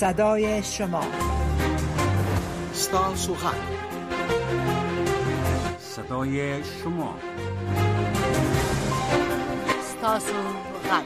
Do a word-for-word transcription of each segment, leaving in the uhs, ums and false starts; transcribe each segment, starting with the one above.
صدای شما، ستاسو غږ، صدای شما، ستاسو غږ.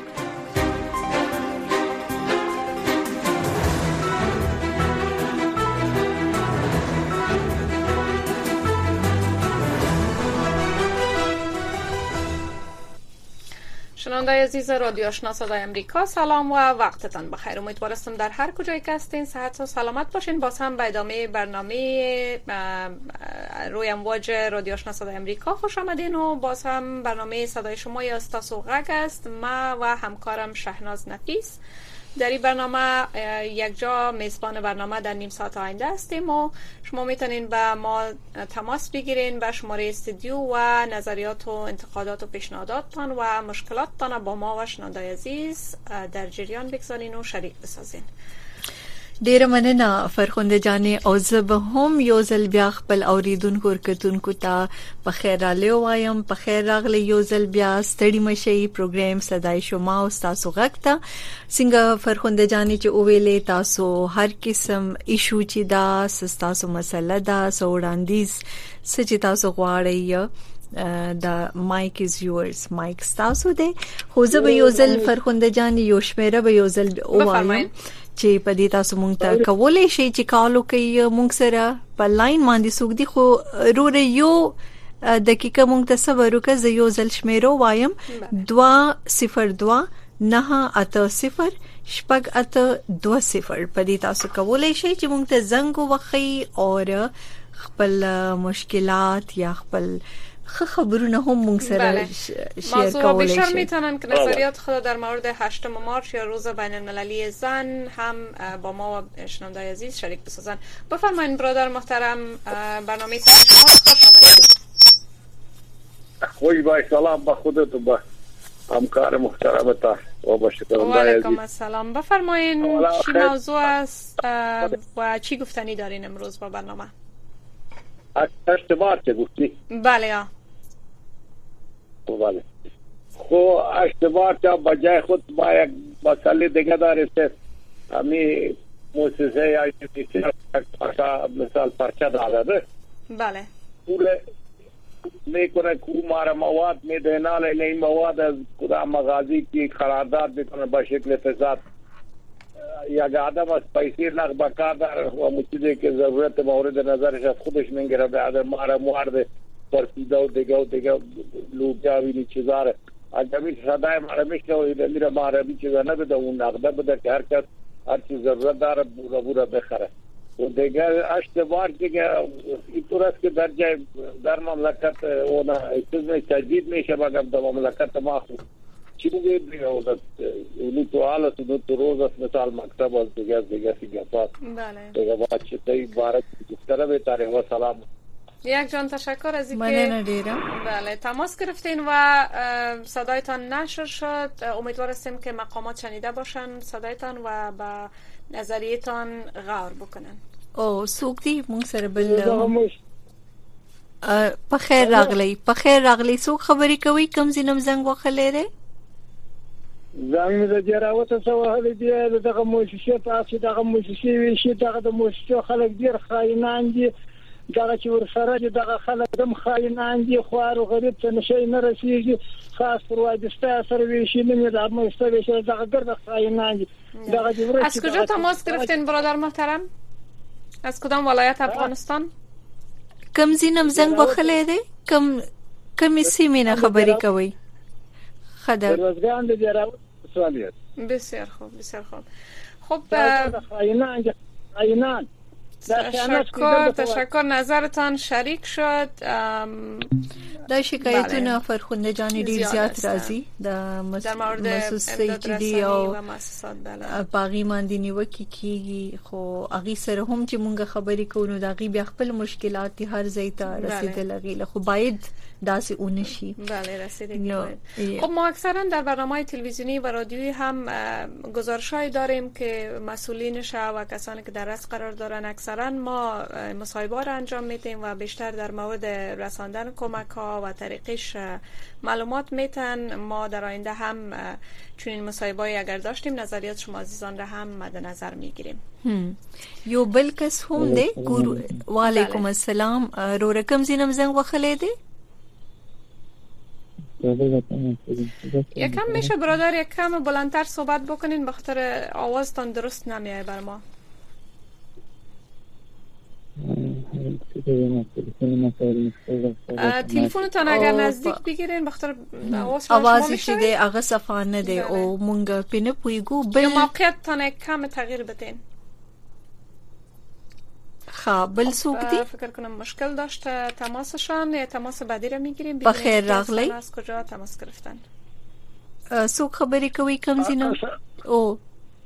شنونده‌های عزیز رادیو آشنا صدای امریکا، سلام و وقتتان بخیر. امیدوارم در هر کجایی که هستین صحت و سلامت باشین. باز هم به ادامه برنامه روی امواج رادیو آشنا صدای امریکا خوش آمدین و باز هم برنامه صدای شما یا ستاسو غږ است. ما و همکارم شهناز نفیس در این برنامه یک جا میزبان برنامه در نیم ساعت آینده هستیم و شما میتونین با ما تماس بگیرین و شماره استودیو و نظریات و انتقادات و پیشنهاداتتان و مشکلاتتان با ما و شنونده‌های عزیز در جریان بگذارین و شریک بسازین. ډیره مننه فرخنده جانې، او زه به هم یو ځل بیا خپل اوریدونکو ورکتونکو ته په خیر راغلی وایم. په خیر راغلی یو ځل بیا، ستړي مشئ. پروګرام صدای شما او تاسو غږ ته څنګه فرخنده جانې چې اوویلې تاسو هر قسم ایشو چې دا تاسو مسله دا سوړاندیز څه چې تاسو غواړئ دا مایک از یورز، مایک تاسو دی. خو زه به یو ځل فرخنده جانې یو شمیره به یو ځل وایم چې په دې تاسو مونږ ته کولای شئ چې کالو کوي مونږ سره په لاین باندې سوق دي. خو روره یو دقیقه مونږ ته صبر وکړه، زه یو ځل شمیرو وایم: دوا صفر دوا نه اته صفر شپږ اته دوا صفر. په دې تاسو کولای شئ چې مونږ ته زنګ ووهئ او خپل مشکلات یا خپل خبرونه هم مونږ سره شیر کولای شئ. بیشتر میتونن که نظریات خود در مورد هشتم مارچ یا روز بین المللی زن هم با ما و شنونده‌های عزیز شریک بسازن. بفرمایید برادر محترم، برنامه صدای شما خوش آمدید. خوش باش، سلام با خودت و با همکار محترمت و با شنونده‌های عزیز. و علیکم السلام. بفرمایید چی موضوع است و چی گفتنی دارین امروز با برنامه؟ هشت مارچ گفتی؟ بله یا بله. خو هشت مارچ بجای خود با یک مسئله دیگه داره که همی موسسه یا مثال پرچه داره. بله. پوله میکنه که ماره مواد میده، ناله این مواد از کدام مغازی کی قرارداد میکنه با شکل فساد. یک آدم از پیسه نقد بکار داره و مچیزی که ضرورت مورد نظرش از خودش میگیره، به آدم ماره موارد پرسیده و دیگه و دیگه لوگا وینی چیزاره. اگر می صدای ماره میشه و ایده میره ماره بی چیزا نبده، اون نقده بده که هر کس هر چیز ضرورت داره بورا بورا بخره. و دیگه هشت مارچ دیگه اینطور است که در جای در مملکت اون چیز تجدید میشه، مگم در مملکت ما خود چی بگه دیگه اونی تو حال است، اونی تو روز است، مثال مکتب است دیگه دیگه دیگه پاس. بله. دیگه باید چه تایی بارد گفتره بیتاره و سلام. یک جان تشکر از اینکه مننه دیرم. بله تماس گرفتین و صدایتان نشر شد. امیدوار هستیم که مقامات شنیده باشن صدایتان و با نظریتان غور بکنن. او سوق دی مونږ سره بل په خیر راغلی په خیر راغلی. سوق خبرې کوي کوم زینم زنګ وخلې ده زنګ د جراوته سوال دی دغه موششه تاسو دغه موششه وی شي دغه د موششه خلک ډیر خاینان دي، دغه چې ورسره دغه خلک دم خاینان دي، خوار او غریب ته نشي نه رسیږي، خاص پر وایدسته سره وی شي نه د امسته وی شي دغه ګرد خاینان دي. دغه جوړه از کجا تماس گرفتین برادر محترم؟ از کدام ولایت افغانستان؟ کم زینم زنګ وخلې ده کم کم سیمه نه خبرې کوي خدای روزګان د جراوت سوالیت. بسیار خوب بسیار خوب. خب خاینان خاینان تشکر تشکر نظرتان شریک شد. دا شکایتونه فرخنده جانی ډیر زیات راځي د مؤسسې چې دی او باغی باندې نیوکه کیږي، خو اغي سره هم چې مونږ خبرې کوو نو دا غي بیا خپل مشکلات هر ځای ته رسیدلې، خو باید داسې اونشي. بله رسیدگی باید. خب ما اکثرا در برنامه تلویزیونی و رادیویی هم گزارش‌های داریم که مسئولینش و کسانی که در رأس قرار دارن اکثرا ما مصاحبه را انجام میدیم و بیشتر در مورد رساندن کمک ها و طریقش معلومات میتن. ما در آینده هم چنین مصاحبه‌ای اگر داشتیم نظریات شما عزیزان را هم مد نظر میگیریم. یو بل کس هم ده ګورو. وعلیکم السلام. رو رقم زینم زنگ وخلې ده. یکم میشه برادر یکم بلندتر صحبت بکنین بخاطر آوازتان درست نمیاد بر ما. تلفنتان اگر نزدیک بگیرین بخاطر آوازی شده اغه صفانه ده او مونږ پینه پویګو بل موقعیتتان یکم تغییر بدین. خب بل سوق دی فکر کنم مشکل داشته تماسشان یا تماس بعدی را میگیریم. بخیر راغلی. از کجا تماس گرفتن؟ سوق خبری کوي کم زینو. او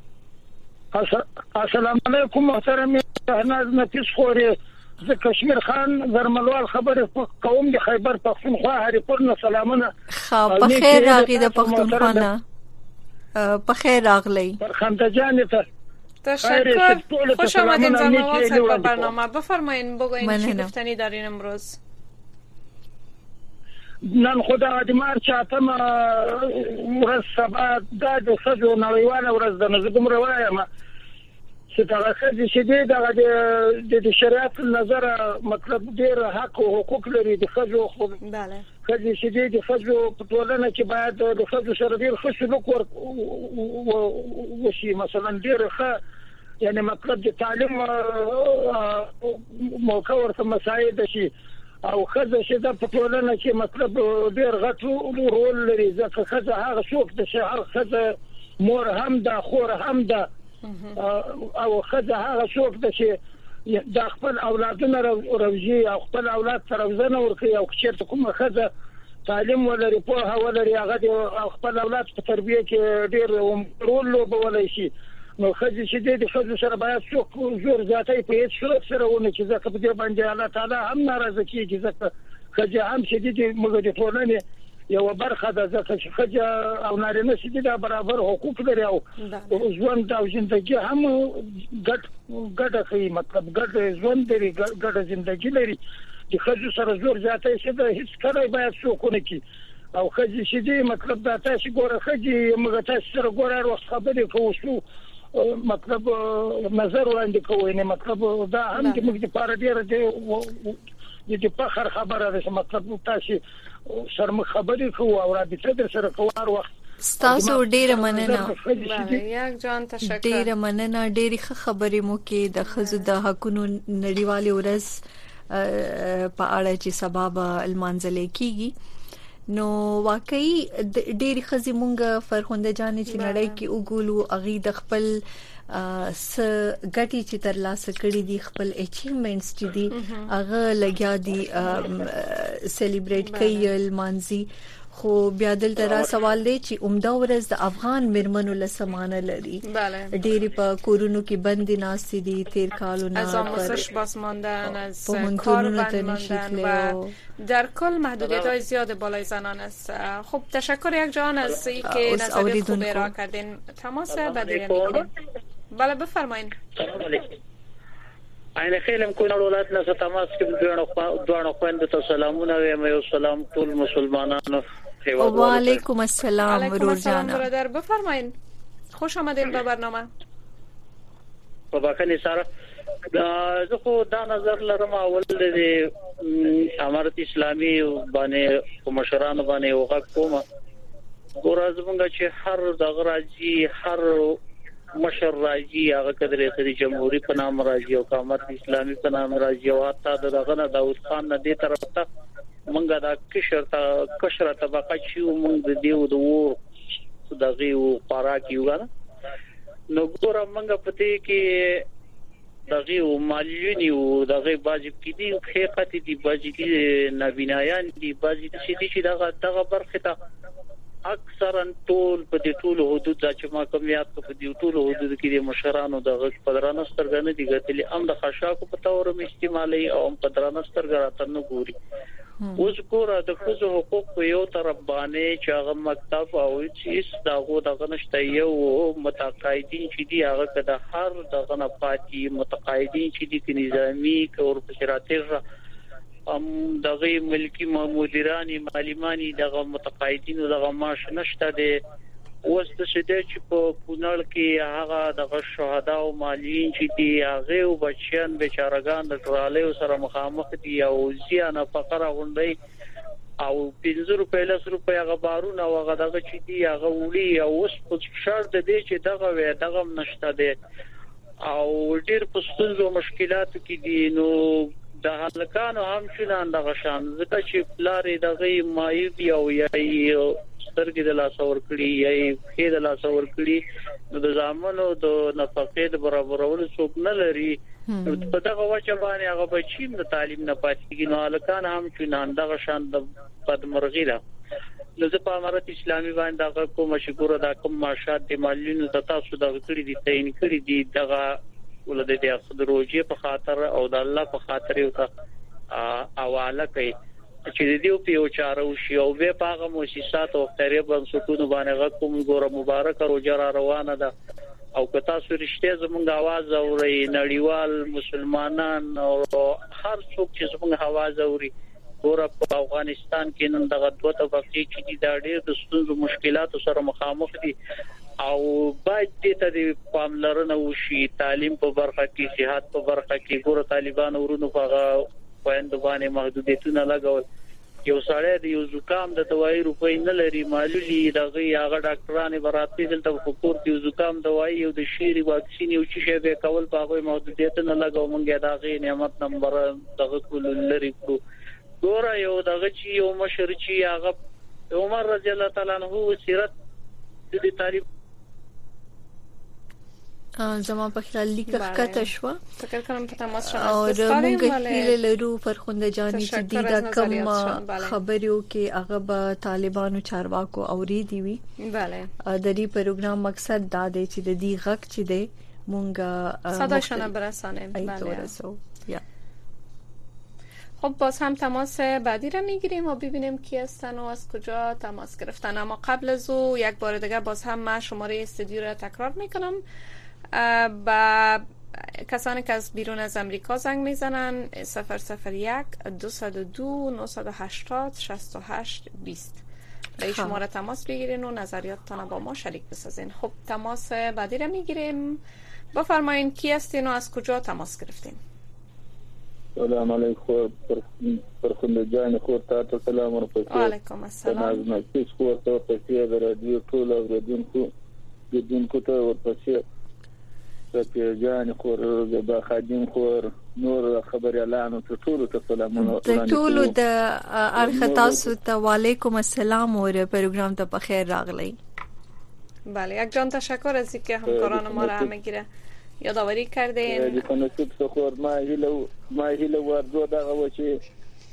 السلام علیکم محترم شهناز نفیس خوري ز کشمیر خان زرملوال خبر قوم د خیبر پختونخوا هریپور نه سلامونه. خب بخیر راغی د پختونخوا نه. بخیر راغلی. برخنده جان ته تشکر. خوش آمدین زرملوال صاحب به برنامه. بفرمایین بگوین چی گفتنی دارین امروز. نن خدا د مارچ اتم ورځ سبا د خځو نړیواله ورځ د نظم روایم چې دا خځې چې د د شریعت نظر مطلب ډیر حق او حقوق لري د خځو خو بله خځې چې د خځو په ټولنه کې باید د خځو سره ډیر ښه سلوک وشي. مثلا ډیر ښه یعنی مطلب د تعلیم موقع ورته مساعد شي او خځه چې د پټولنه کې مطلب ډیر غټ رول لري. ځکه خځه هغه څوک د شهر خځه مور هم ده خور هم ده او خځه هغه څوک ده چې د خپل اولادونو روزي او خپل اولاد ته روزنه ورکوي او چې کومه خځه تعلیم ولري په ولري هغه د خپل اولاد په تربیه کې ډیر رول لوبولای شي. نو خځې چې د خځو سره باید څوک زور زیاتې په هیڅ صورت سره ونه چې ځکه په دې باندې الله تعالی هم ناراضه کیږي. ځکه خځه هم چې د موږ د ټولنې یو برخه ده. ځکه چې خځه او نارینه چې د برابر حقوق لري او ژوند او ژوندۍ هم ګډ ګډه کوي. مطلب ګډ ژوند لري ګډه ژوندۍ لري. د خځو سره زور زیاتې چې د هیڅ کله باید څوک ونه کی او خځې چې د مطلب دا تاسو ګوره خځې موږ تاسو سره ګوره وخت خبرې کوو مطلب نظر وړاندې کوي. نه مطلب دا هم چې موږ د پاره ډیر دی د فخر خبره ده. مطلب تاسو سره خبرې کوو او رابطه در سره کوو هر وخت. ستاسو ډیره مننه. یک جان تشکر. ډیره مننه. ډیره خبرې مو کې د خزو د حقونو نړیوالې ورځ په اړه چې سبب المنزل کیږي. نو واقعي ډېری خزي مونږه فرخنده جانې چې نړۍ کې وګولو اغي د خپل س غټي چې تر لاسه کړی دي خپل اچیومنټس چې دي هغه لګیا دي سلیبریټ کوي مانزي. خو بیا دلته را سوال دی چې عمده ورځ د افغان مرمنو له سمانه لري. ډېری په کورونو کې بندي ناستې دي تیر کالونه از آموزش باز ماندن از کار بند ماندن و در کل محدودیت های زیاد بالای زنان است. خب تشکر یک جان از اینکه نظریات خوب ارائه کردین. تماس بعدی میگیریم. بله بفرمایید. سلام علیکم. عین خیلم کو ولایت نه تماس کې دوه دوه خويند ته سلامونه وایم او سلام ټول مسلمانانو. و علیکم السلام روزانا. برادر بفرمایید. خوش آمدین به برنامه. په باکلی سره زه خو دا نظر لرم اول د امارت اسلامي باندې مشرانو باندې وغږ کوم. ګورز مونږ چې هر دغه راځي هر مشر راځي هغه کډره سری جمهوریت په نام راځي او حکومت اسلامي په نام راځي او حتی دغه نه داوود خان نه دي طرف ته مونږه دا کشر ته کشر طبقه چې مونږ دیو د وو دغه او پاراکی وګا نو ګور مونږ پته کې دغه او مالیونی او دغه باجب کې دي حقیقت دي باجب کې نبینایان دي باجب چې دي دغه دغه برخه ته اکثرا ټول په دې ټول حدود چې ما کوم یاد په دې ټول حدود کې د مشرانو د غږ پدرانه سترګنه دي غتلی ام د خشاکو په تور استعمالي او ام پدرانه سترګه راته نه ګوري اوس ګوره د ښځو حقوق په یو طرف باندې چې هغه مکتب او چې داغه دغه نشته یو متقاعدین چې دی هغه کده هر دغه نه پاتې متقاعدین چې دی نظامی کورپوریټر ام دغه ملکی مدیرانی معلمانی دغه متقاعدین دغه معاش نشته دی اوس د شته چې په کونړ کې هغه دغه شهدا او مالین چې دی هغه او بچیان بیچارهګان د ټرالې سره مخامخ دي او زیانه فقره غونډي او پنځه روپۍ لس روپۍ هغه بارونه او هغه دغه چې دی هغه وړي او اوس په شرط دی چې دغه وې دغه نشته دی او ډیر پښتون مشکلات کې دي نو د هلکانو هم شنان دغه شان ځکه چې پلارې دغه مایوب او یا سترګې د لاس اور کړی یا خې د لاس اور کړی نو د ځامنو د نفقې د برابرولو څوک نه لري په دغه وجه باندې هغه بچیم د تعلیم نه پاتېږي نو هلکان هم شنان دغه شان د بدمرغي ده نو د امارت اسلامي باندې دغه کوم شکر د کوم ماشات د مالینو د تاسو دغه کړی دي تعین کړی دي دغه ولده د اقصد روجي په خاطر او د الله په خاطر یو ته حواله کوي چې دیو په یو چارو شی او به پاغه مؤسسات او تقریبا سکون باندې کوم ګوره مبارک روزه را روانه ده او که تاسو رښتیا زموږ आवाज اوري نړیوال مسلمانان او هر څوک چې زموږ आवाज اوري ګوره په افغانستان کې نن دغه دوه طبقې چې د ډېر د ستونزو مشکلاتو سره مخامخ دي او باید دې ته د پاملرنه وشي تعلیم په برخه کې صحت په برخه کې ګوره طالبان ورونو په پوینټ باندې محدودیتونه لګول یو سړی د یو زکام د دوايي روپۍ نه لري معلولی دغه هغه ډاکټرانه براتي دلته په کور کې زکام دوايي او د شيري واکسین یو چې شی به کول په هغه محدودیتونه لګاو مونږه دغه نعمت نمبر دغه کول لري کو ګوره یو دغه چې یو مشر چې هغه عمر رضی الله تعالی عنہ سیرت د تعریف زما په خیال لیک کته شو فکر کوم ته تماس شوه او موږ هیله لرو فرخنده جانی چې د دا کم خبرو کې هغه به طالبانو چارواکو اوریدي وي bale د دې پروګرام مقصد دا دی چې د دې غږ چې دی مونږه صدا شنه برسانه bale یا خب باز هم تماس بعدی را میگیریم و ببینیم کی هستن و از کجا تماس گرفتن اما قبل از او یک بار دیگه باز هم من شماره استودیو را تکرار میکنم با کسانی که از بیرون از امریکا زنگ میزنن صفر صفر یک دوصد و دو نهصد و هشتاد شصت و هشت بیست به شماره تماس بگیرین و نظریاتتان با ما شریک بسازین. خب تماس بعدی را میگیریم بفرمایین کی هستین و از کجا تماس گرفتین؟ سلام علیکم فرخنده جان خور تا سلام ورکړم. وعلیکم السلام. نازنه کیس خور ته په دې رادیو ټول اوریدونکو دونکو ته ورپسې په جان خور د خادم خور نور خبر اعلان ته ټول ته سلامونه ټول د ارخ تاسو ته وعلیکم السلام اور پروگرام ته بخیر راغلی. بله یک جان تشکر از اینکه همکاران ما را همگیره یادآوری کردین. د کنسیپ څخه ما هیله ما هیله ورځو دغه و چې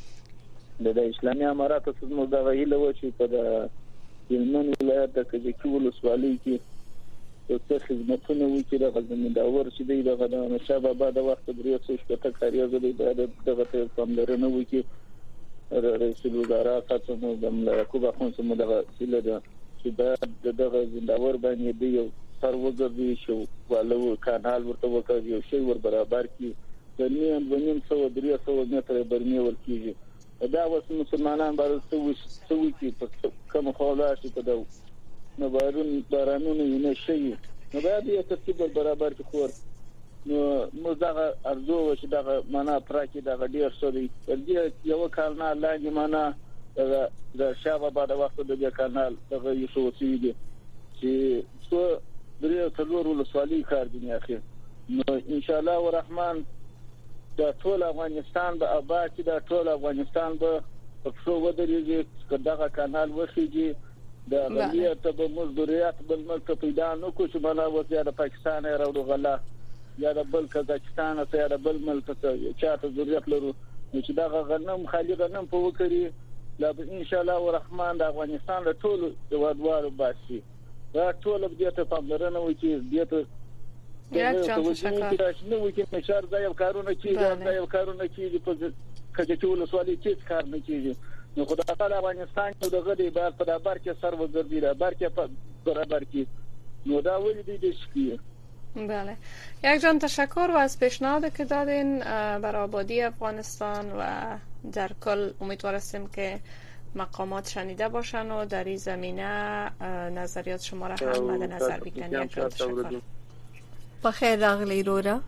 د اسلامي اماراتو څخه دغه هیله و چې په د هلمند ولایت د کجکي ولسوالۍ کې څه خدمتونه وکړي د زمینداور چې دغه د نشه بابا د وخت درې څو شپته کاریږي د دغه ته پاملرنه وکړي رئیس الوزرا تاسو د یعقوب اخون سم دغه هیله ده چې دغه زمینداور باندې دی سروګردي شو والو کانال ورته وکړي یو شی ور برابر کی زمين ونیم څو درې څو متره برمي ورکیږي دا اوس مسلمانان بار څو څو کی په کوم خلا شي په دو نو بارون بارانونه نه شي نو دا دې ترتیب برابر کی خور نو مو دا ارزو چې دا معنا پراکي دا ډیر سوري دې یو کانال لاندې معنا دا شابه بعد وخت د کانال دغه یو څه وسیږي چې څو درې څلور ولسوالۍ کار دي اخر نو ان شاء الله ورحمان دا ټول افغانستان به آباد دا ټول افغانستان به په څو ودرېږي کداغه کانال وخیږي دا مليته به مزدوریات بل ملک پیدا نو کو چې بنا وځي د پاکستان راوړو غلا یا د بل کزاکستان ته یا د بل ملک ته چاته ضرورت لرو چې دا غنم خالي غنم په وکړي لا ان شاء الله ورحمان د افغانستان له ټول هوادوالو باسي دا ټول به ته پاملرنه وکړي دې ته یک جان تشکر. نو کې مشار دا یو کارونه کیږي دا یو کارونه کیږي په کله چې ولسوالۍ کې کار نه کیږي نو خدای تعالی افغانستان کې دغه دی باید په برابر کې سر وګرځي برابر کې برابر کې نو دا ولې دې شي. بله یک جان تشکر و از پیشنهاد که دادین برای آبادی افغانستان و در کل امیدوار هستیم که مقامات شنیده باشن و در این زمینه نظریات شما را هم مد نظر بگیرن. یک جان تشکر. بخیر راغلی رورا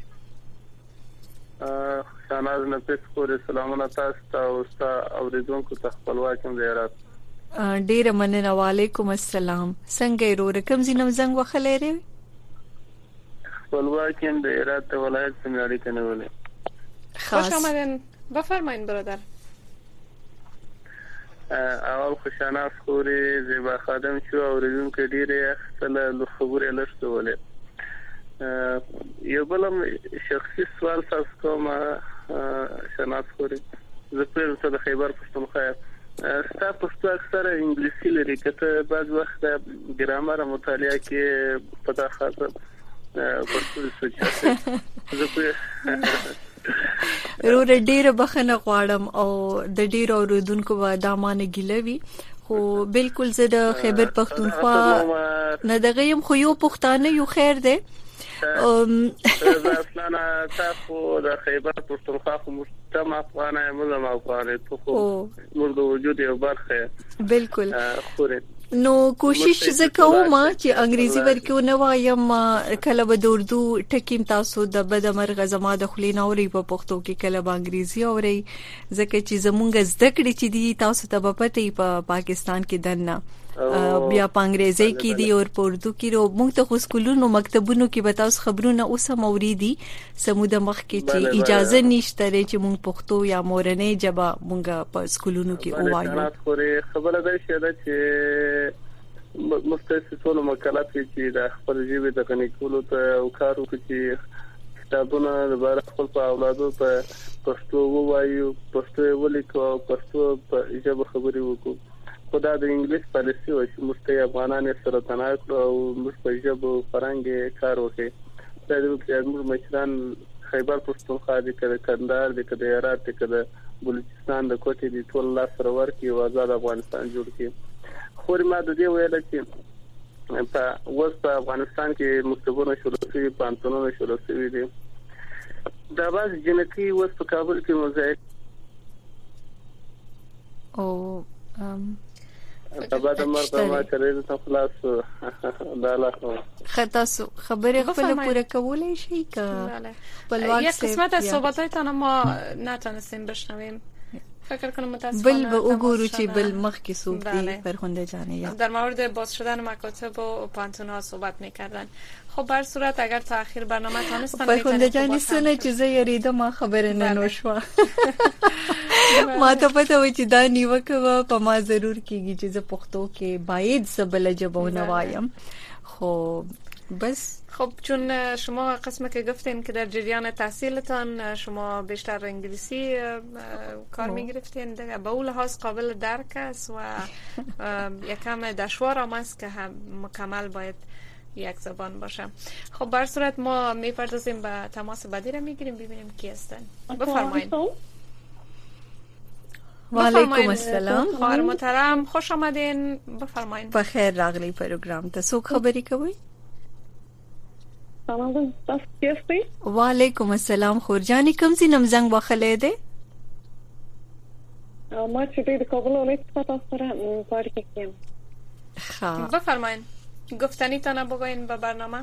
شاناز نفس پورې سلامونه تاسو ته او تاسو اوریدونکو ته خپلواکم دی رات ډیر مننه. وعلیکم السلام. څنګه رورا کوم زینم زنګ وخلې ری خپلواکم دی رات ولایت سمړی کنه ولې خوش آمدین. بفرمایید برادر. اول خوشاناز خوري زیبا خادم شو اوریدونکو ډیره خپل خبرې لښته ولې یو بلم شخصي سوال تاسو کوم شناس خوري زه په څه د خیبر پښتونخوا ستا پښتو اکثر انګلیسي لري کته بعض وخت ګرامر مطالعه کې پتا خاطر پښتو سوچاته زه په رور ډیر بخنه غواړم او د ډیر اوریدونکو و دامانه ګلوي خو بالکل زه د خیبر پښتونخوا نه دغه خو یو پښتانه یو خیر دی ام اصلا تاسو د خیبر پښتونخوا خو مجتمع افغانه مزم افغانه تو خو مرد وجود یو برخه بالکل خوره نو کوشش زکوم چې انګریزي ورکو نه وایم کله به د اردو ټکیم تاسو د بدمرغه زما د خلینا اوري په پښتو کې کله به انګریزي اوري ځکه چې زمونږ زده کړې چې دي تاسو ته په پته په پاکستان کې دنه بیا په انګریزي کې دي او په اردو کې رو موږ ته خو سکولونو مکتبونو کې به تاسو خبرونه اوسه موریدي سمود مخ کې چې اجازه نشته چې موږ پښتو یا مورنۍ ژبه موږ په سکولونو کې ووایو. خبره ده چې مستثیتونو مکلف چې د خپل ژبې د غني کولو ته او کار وکړي چې کتابونه د بار خپل په اولادو په پښتو ووایو پښتو ولیکو او پښتو په ژبه خبري وکړو. خدا د انګلیس پالیسي او چې مستي افغانان سره تناقض او مستي ژبه فرنګ کار وکړي. دا د موږ مشران خیبر پښتونخوا د کندهار د هرات د بلوچستان د کوټې د ټول لاس سره ورکی او آزاد افغانستان جوړ کړي. خو ما د دې ویل چې په وسط افغانستان کې مکتبونه شروع شوي پانتونونه شروع شوي دي دا باز جنکی وسط په کابل کې موزایک او ام په بعد مرته ما کړی ته خلاص دا لا خطا خبره خپل پوره کولای شي که بله یک قسمت از صحبتایتان ما نتونستیم بشنویم فکر کنم متاسفانه بل به وګورو چې بل مخ کې سوق دی فرخنده جانه در مورد باز شدن مکاتب و پانتون‌ها صحبت می‌کردن. خب بر صورت اگر تا اخیر برنامه تانستن فرخنده جان سونه چیزه یریده ما خبر نه نوشوا ما ته پته و چې دا نیوکه په ما ضرور کیږي چې پښتو کې باید سبل جبونه وایم خب بس. خب چون شما قسم که گفتین که در جریان تحصیلتان شما بیشتر انگلیسی کار میگرفتین دیگه به اون لحاظ قابل درک است و یکم دشوار هم است که هم مکمل باید یک زبان باشه. خب بر صورت ما میپردازیم به تماس بعدی را میگیریم ببینیم کی هستن. بفرمایید. و علیکم السلام. خواهر محترم خوش آمدین. بفرمایید. بخیر راغلی پروگرام ته څوک خبرې کوي؟ سلام تاسو کیستی؟ و علیکم السلام خورجانی کوم زینم زنګ واخلې ده؟ ما چې د کابل ولایت څخه تاسو سره پارک کیم. ها بفرمایید. گفتنی تانه بگوین به برنامه.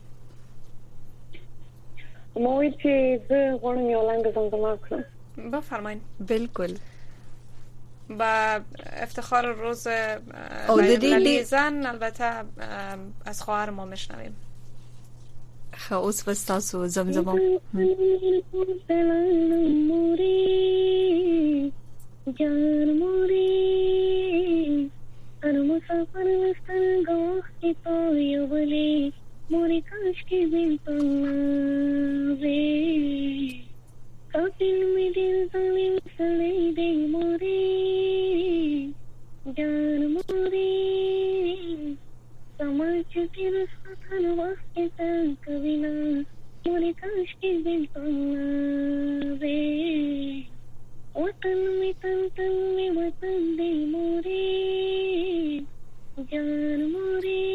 ما وی چې زه غواړم یو لنګ زمزمه کړم. بفرمایید. بالکل. با افتخار روز لیلی زن البته از خواهر ما میشنویم. خاص وستاسو زمزمه جان موري انا مسافر مستن گوخ کی تو یو بلی موری کاش کی بین تنوی کافین می دل ظالم سلی دی موری جان موری سماج کی رسطن وقت تن کبینا موری کاش کی بین تنوی वतन में तन तन में वतन दे मोरे जान मोरे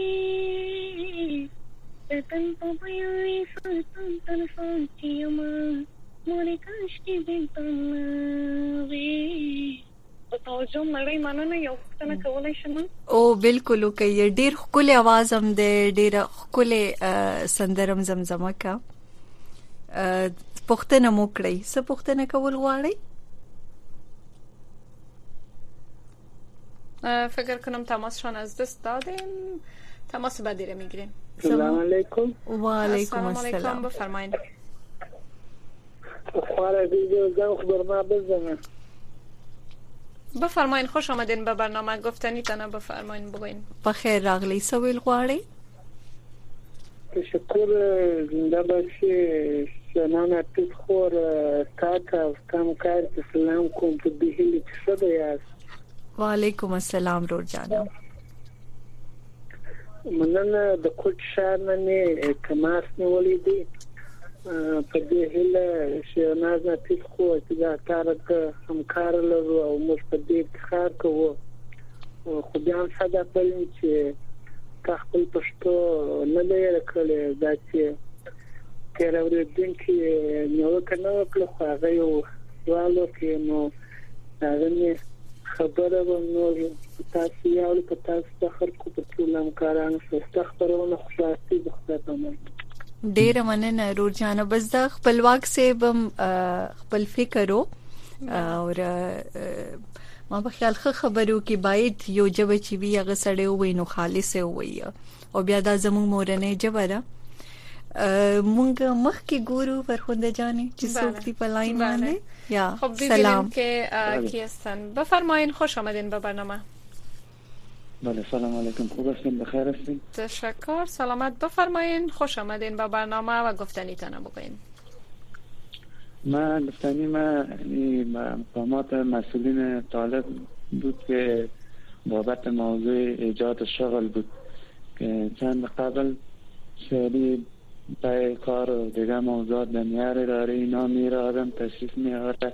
वतन पपयाए सुल्तान तन सोचियमा मोरे काश की बेतन वे توجه مړی مننه یو څه کولای شم او بالکل کوي ډیر خپل आवाज هم دی ډیر خپل سندرم زمزمه کا پښتنه مو کړی څه پښتنه کول غواړي فکر کنم تماسشان از دست دادیم تماس بعدی رو میگیریم سلام علیکم و علیکم السلام بفرمایید خواره دیگه زن خبر ما بزنه بفرمایین خوش آمدین به برنامه گفتنی تنه بفرمایین بگوین بخیر راغلی سویل غواړي تشکر زنده باشی سنان اتیت خور تاتا کم کار سلام کوم په دې هلي څه دی یاست وعلیکم السلام رور جانا مننه د کوټ شهر نه تماس نیولې دي په دې هله چې ناز اتیت خو چې دا کار د همکار لرو او موږ په دې کار کوو خو بیا هم ساده پلین چې خپل پښتو نه لري کړل دا چې کېراوري دین کې نو کنه خپل هغه یو سوالو کې نو دا خبره ونه تاسو یو په تاسو د خلکو په ټول همکارانو سره خبرونه خوشاستي بخښته ډیر مننه رور جانا بس دا خپلواک سے بم خپل فکرو او ما په خیال خبرو کې باید یو جبه چې وی هغه سړی وي نو خالص وي او بیا دا زموږ مورنه جبره مونږ مخ کې ګورو فرخنده جانې چې څوک دی په لاین باندې یا سلام که کی هستن بفرمایین خوش آمدین به برنامه بله سلام علیکم خوب هستین بخیر هستین تشکر سلامت بفرمایین خوش آمدین به برنامه و گفتنی تنه بگوین ما گفتنی ما مقامات مسئولین طالب بود که بابت موضوع ایجاد شغل بود که چند قبل سری پای کار و دیگه موضوعات دنیاری داره اینا میره آدم تشریف میاره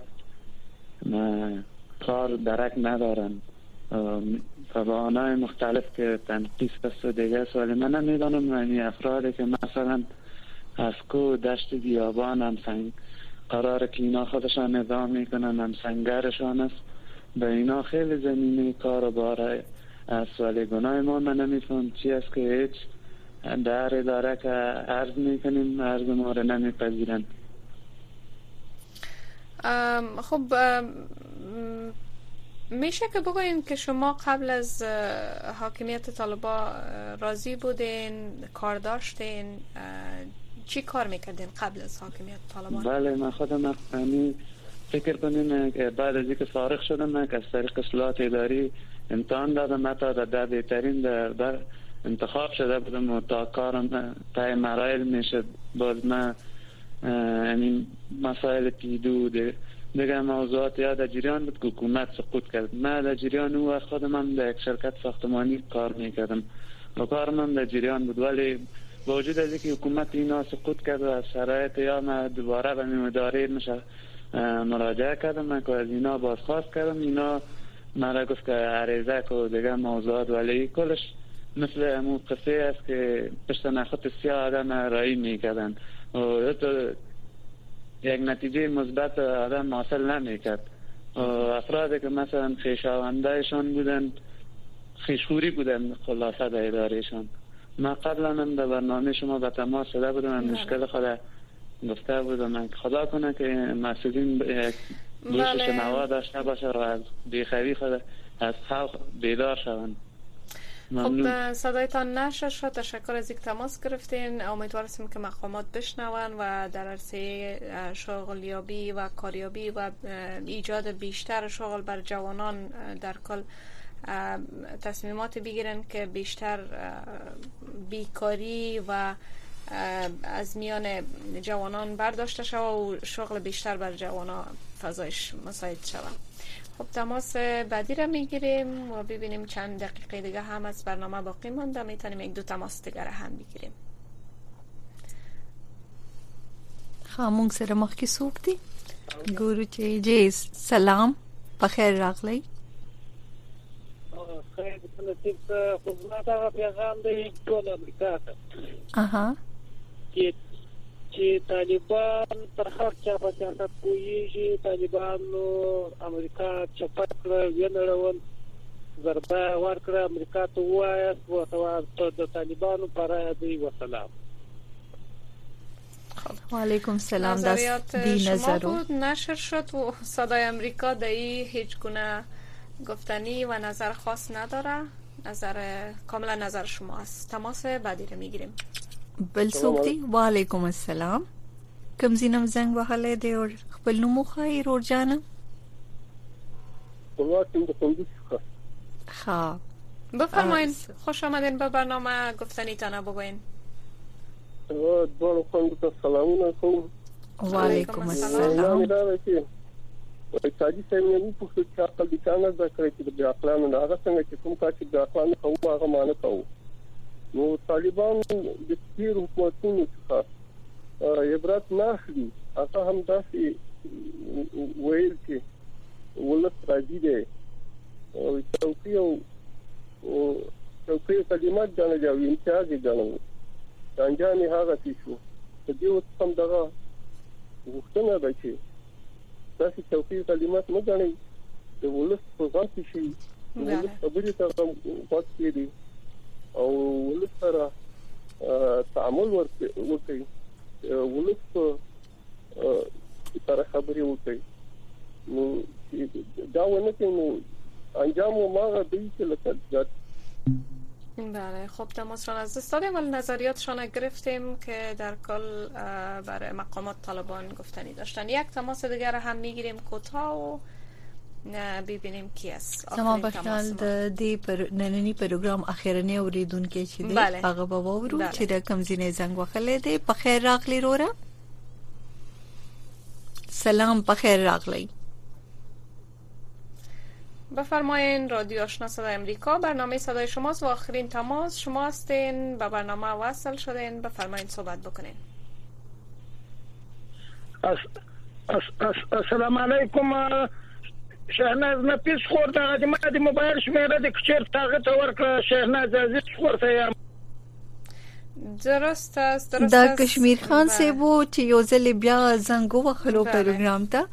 کار درک ندارن فبانای مختلف که تنقیص است و دیگه سوالی من نمیدانم یعنی افرادی که مثلا از کو دشت بیابان هم سنگ قرار که اینا خودشان نظام میکنن هم سنگرشان است به اینا خیلی زمینه کار و باره از سوالی گناه ما من نمیفهم چی است که هیچ در اداره که عرض میکنیم عرض ما رو نمیپذیرن خب میشه که بگوین که شما قبل از حاکمیت طالبان راضی بودین کار داشتین چی کار میکردین قبل از حاکمیت طالبان؟ بله من خودم یعنی فکر کنین که بعد از اینکه فارغ شدم من که از طریق اصلاحات اداری امتحان دادم من تا در بهترین در, در انتخاب شده بودم و تا کارم تای مراحل میشد باز من یعنی مسائل پیدو دیگه موضوعات یا در جریان بود که حکومت سقوط کرد من در جریان او خودم هم در یک شرکت ساختمانی کار میکردم و کارم هم در جریان بود ولی با وجود از اینکه حکومت اینا سقوط کرد و از شرایط یا من دوباره به اداره میشه مراجعه کردم من که از اینا بازخواست کردم اینا مرا گفت که عریضه و دیگه موضوعات ولی کلش مثل امو قصه است که پشت نخط سیاه آدم رایی میکردن و یک نتیجه مثبت آدم حاصل نمیکرد افرادی که مثلا خویشاوندهشان بودن خویشخوری بودن خلاصه در ادارهشان من قبلا هم در برنامه شما به تماس شده بودم من مشکل خود گفته بودم من خدا کنه که مسئولین گوش شنوا داشته باشه و از بیخوی خود از خلق بیدار شوند خب صدایتان نشر شد تشکر از اینکه تماس گرفتین امیدوارم که مقامات بشنون و در عرصه شغلیابی و کاریابی و ایجاد بیشتر شغل بر جوانان در کل تصمیمات بگیرن که بیشتر بیکاری و از میان جوانان برداشته شود و شغل بیشتر بر جوانان فضایش مساعد شود. خب تماس بعدی را میگیریم و ببینیم چند دقیقه دیگه هم از برنامه باقی مونده میتونیم یک دو تماس دیگه را هم بگیریم. خامونگ سره مخ کی سوق دی ګورو چې جی سلام په خیر راغلی. خیر د نصیب خدمت هغه پیغام دی ټول امریکا ته اها چې چې طالبان تر هر چا په سیاست کوي، طالبانو امریکا چپټ کړ وینړول ضربه ورکړه امریکا ته وایي او د طالبانو پر دی وسلام. و علیکم السلام. نظریات شما بود نشر شد و صدای امریکا در این هیچ گونه گفتنی و نظر خاص نداره، نظر کاملا نظر شما است. تماس بعدی رو میگیریم. بل سوکتی. و علیکم السلام. کم زینم زنگ وحاله دی اور خپل نمو خواهی رور جانم خواه. بفرمایین. خوش آمدین به برنامه گفتنی تانه بگوین. دوانو خواهیم تا سلامونه کوم. و علیکم السلام. تاجی صاحب نه پوښتنه چې عقل دي څنګه ذکر کړي د عقلانو نه هغه څنګه چې کوم کار چې د عقلانو کوم هغه معنی کوو. نو طالبان د تیر حکومتونو څخه عبرت نه اخلي. هغه هم داسې ویل چې ولس راځي دی او څوکۍ او څوکۍ کلمات ځانګړي او امتیاز ځانګړي ځانګړي هغه څه شو په دې وخت هم دغه وختونه ده چې تاسو څوکۍ کلمات نه ځانګړي د ولس په ځان کې شي ولس خبرې ته وخت کېږي او ولس سره تعامل وکړي ولس سره خبرې وکړي. نو دا ونه کې نو انجام و ما دی که لکت. بله خب تماسشان از دست دادیم ولی نظریاتشان گرفتیم که در کل برای مقامات طالبان گفتنی داشتن. یک تماس دیگر هم میگیریم کوتاه و ببینیم کی است. زما بخیال د دې پر نننی پروګرام اخیرنی اوریدونکو چې دی هغه به وورو چې د کمزینې زنګ وخلې دی. په خیر راغلی روره. سلام په خیر راغلی. بفرمایین. رادیو آشنا صدای امریکا، برنامه صدای شماست و آخرین تماس شما هستین، به برنامه وصل شدین. بفرمایین صحبت بکنین. السلام علیکم. شهناز نفیس خورد هغه ما د موبایل شمیره د کچر تاغه ته ورکړه. شهناز عزیز خورته یم. درست است. درست دا است. کشمیر خان سیبو چې یو ځل بیا زنګو وخلو پروګرام ته.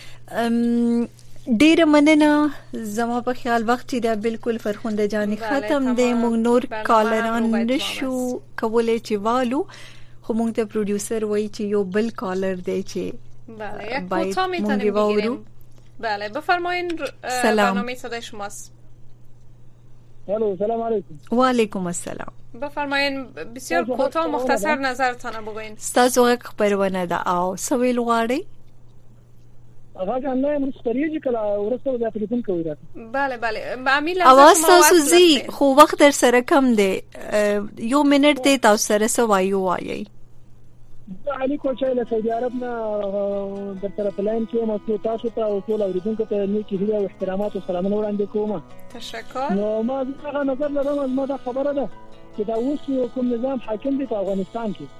ډیره مننه. زما په خیال وخت دا بالکل فرخنده جانی ختم دی. موږ نور کالران نشو کولای چې والو، خو موږ ته پروډوسر وایي چې یو بل کالر دی چې بله یک کوتاه میتونیم بگیریم. بله بفرمایین. برنامه صدای شماست. الو سلام علیکم. و علیکم السلام. بفرمایین بسیار کوتاه مختصر نظرتان بگوین. تاسو غږ خبرونه ده او سویل غواړي. هغه نه مستریږي کله ورسره د تلیفون کوي راته. بله بله معامل اواز تاسو زی خو وخت در سره کم دی. یو منټ دی تاسو سره سوایو وایي. علي کوچای له سعودي عرب نه در سره پلاین کې مو تاسو ته او ټول اوریدونکو ته نیکی هیله او احترامات او سلامونه وړاندې کوم. تشکر. نو ما څنګه نظر لرم ما دا خبره ده چې دا اوس کوم نظام حاکم دی په افغانستان کې.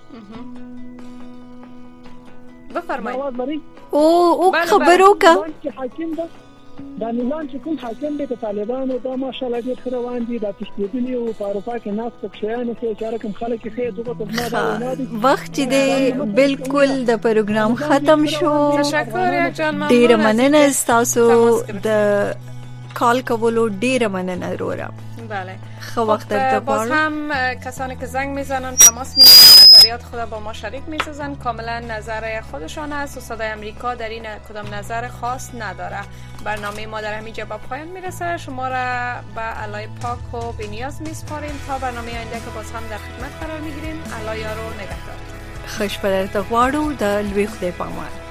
بفرمایید. او او خبرو کا حاکم ده دا نظام چې کوم حاکم دی په طالبانو دا ماشاءالله ډېر ښه روان دي. دا تشکیلي او په اروپا کې ناس په شیانو کې چې کوم خلک یې دغه په ما وخت دی بالکل د پروګرام ختم شو. تشکر یک جان. ډیره مننه تاسو د کال کولو. ډیره مننه رورا. بله خب وقت در باز هم کسانی که زنگ میزنن تماس میگیرن نظریات خود با ما شریک میسازن. کاملا نظر خودشان است و صدای امریکا در این کدام نظر خاص نداره. برنامه ما در همینجا به پایان میرسه. شما را به الله پاک و بی‌نیاز میسپاریم تا برنامه آینده که باز هم در خدمت قرار میگیریم. الله یارو نگهدار. خوش پدرت غواړو د لوی خدای پامان.